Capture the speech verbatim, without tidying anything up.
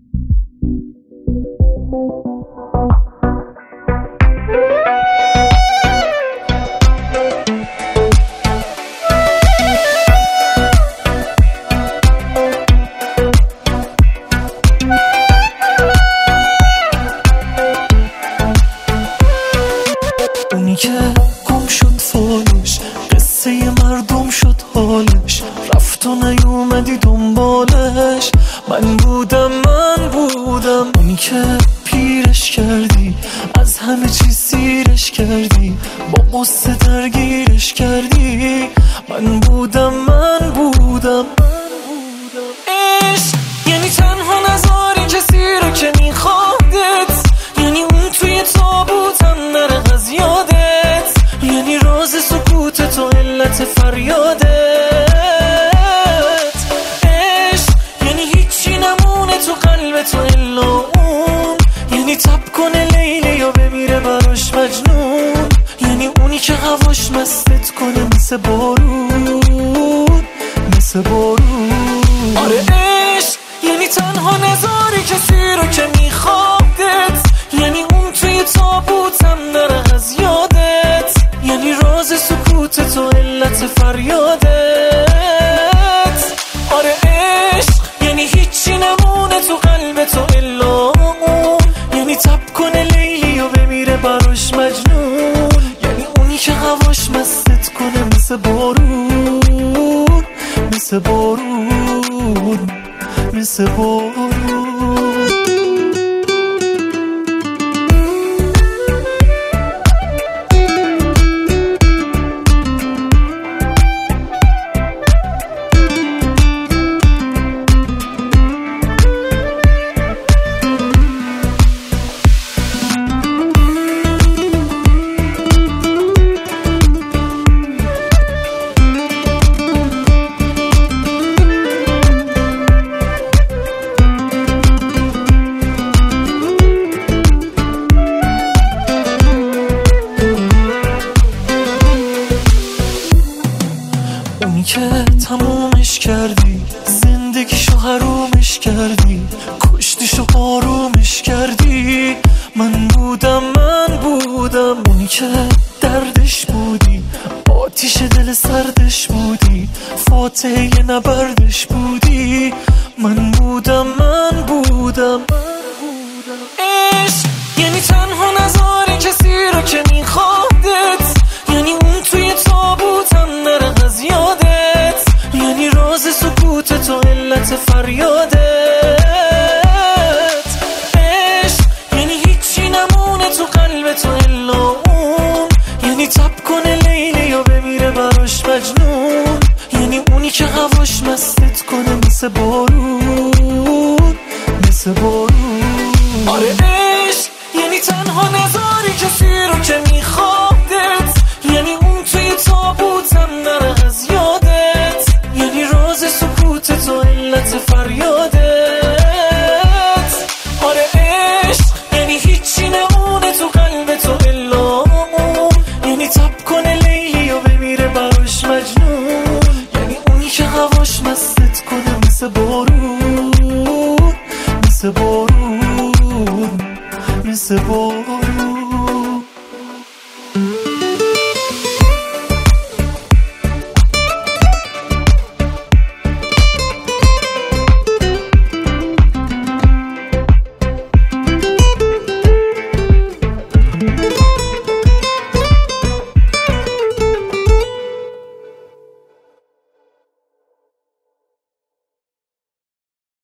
اونی که گم شد فالش، قصه مردم شد حالش، رفت و نیومدی دنبالش. من بودم من بودم اونی که پیرش کردی، از همه چیز سیرش کردی، با قصه درگیرش کردی. من بودم من بودم عشق یعنی تنها نذاری کسی رو که میخوادت، یعنی اون توی تابوتم نره از یادت، یعنی راز سکوت تو علت فریادت. عشق یعنی هیچی نمونه تو قلب تو الا اون، یعنی تب کنه لیلی یا بمیره براش مجنون، یعنی اونی که هواش مستت کنه مثل بارون، مثل بارون. آره عشق یعنی تنها نذاری کسی رو که میخوادت، یعنی اون توی تابوتم نره از یادت، یعنی راز سکوت تو علت فریادت. آره عشق یعنی هیچی نمونه تو قلب تو الا اون، یعنی تب کنه لیلی و بمیره براش مجنون، یعنی اونی که هواش مستت کنه مثل بارون، مثل بارون، مثل بارون. اونی که تمومش کردی، زندگیشو حرومش کردی، کشتیشو آرومش کردی. من بودم من بودم اونی که دردش بودی، آتیش دل سردش بودی، فاتحه نبردش بودی. من بودم من بودم عشق یعنی تنها نذاری کسی رو که میخوادت، یعنی اون توی تابوتم نره از یادت، یعنی راز سکوت تو علت فریادت. عشق یعنی هیچی نمونه تو قلب تو الا اون، یعنی تب کنه لیلی یا بمیره براش مجنون، یعنی اونی که هواش مستت کنه مثل بارون، مثل بارون. آره عشق یعنی تنها نذاری کسی رو که میخوادت، یعنی اون توی تابوتم نره از یادت، یعنی راز سکوت تو علت فریادت. آره عشق یعنی هیچی نمونه تو قلب تو الا اون، یعنی تب کنه لیلی و بمیره براش مجنون، یعنی اونی که هواش مستت کنه مثل بارون، مثل بارون، مثل بارون.